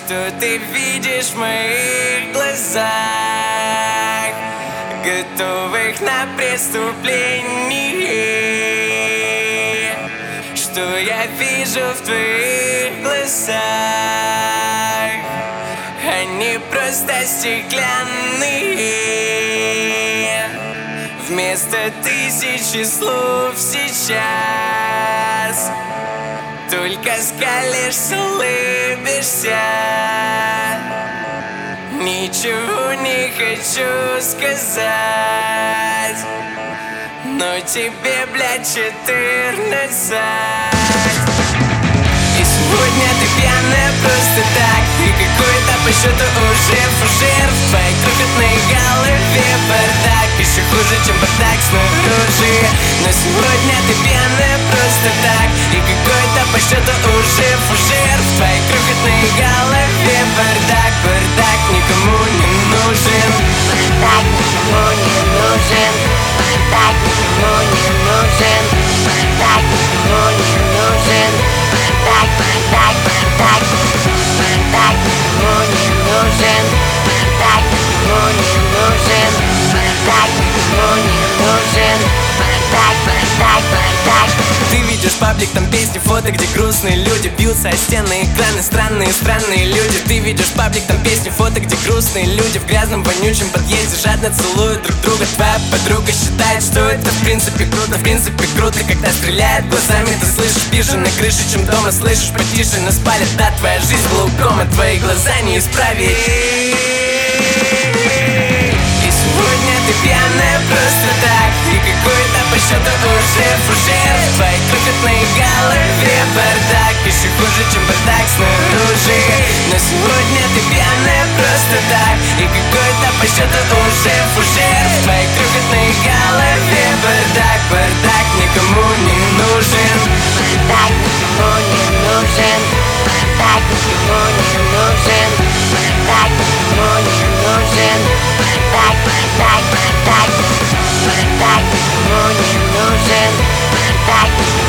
Что ты видишь в моих глазах, готовых на преступление? Что я вижу в твоих глазах? Они просто стеклянные. Вместо тысячи слов сейчас только скалишься, улыбишься. Ничего не хочу сказать, но тебе, блядь, 14. И сегодня ты пьяная просто так, и какой-то по счету уже фужер в твоей крохотной голове бардак. Еще хуже, чем бардак снаружи. Но сегодня ты пьяная просто так, и какой-то по счету уже фужер в твоей крохотной голове бардак. Бардак никому не нужен. Бардак никому не нужен. Бардак никому не нужен. Бардак никому не нужен. Бардак, бардак, бардак. Бардак никому не нужен. Бардак никому не нужен. Бардак никому не нужен. Бардак, бардак, бардак. Ты видишь паблик, там песни, фото, где грустные люди бьются о стены, экраны, странные люди. Ты видишь паблик, там песни, фото, где грустные люди в грязном, вонючем подъезде жадно целуют друг друга. Твоя подруга считает, что это в принципе круто, когда стреляет глазами, ты слышишь пижи на крыше, чем дома слышишь потише. Нас палит, да, твоя жизнь глаукома, твои глаза не исправить. И сегодня ты пьяная просто так, и какой-то по счету уже фужер в твоей крохотной голове бардак. Еще хуже, чем бардак снаружи. Но сегодня ты пьяная просто так, и какой-то по счету уже фужер в твоей крохотной голове бардак. Бардак никому не нужен. Бардак никому не нужен. Бардак никому не нужен. Бардак никому не нужен. Бардак, бардак, бардак. Бардак никому не нужен. Бардак